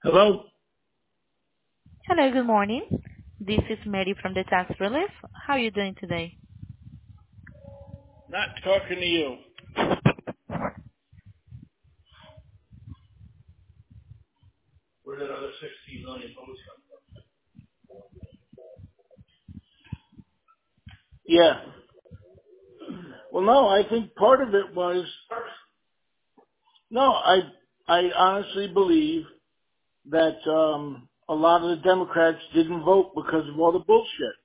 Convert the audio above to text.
Hello? Hello, good morning. This is Mary from the Tax Relief. How are you doing today? Not talking to you. Where did other 16 million votes come from? Yeah. Well, no, I think part of it was, no, I honestly believe that, a lot of the Democrats didn't vote because of all the bullshit.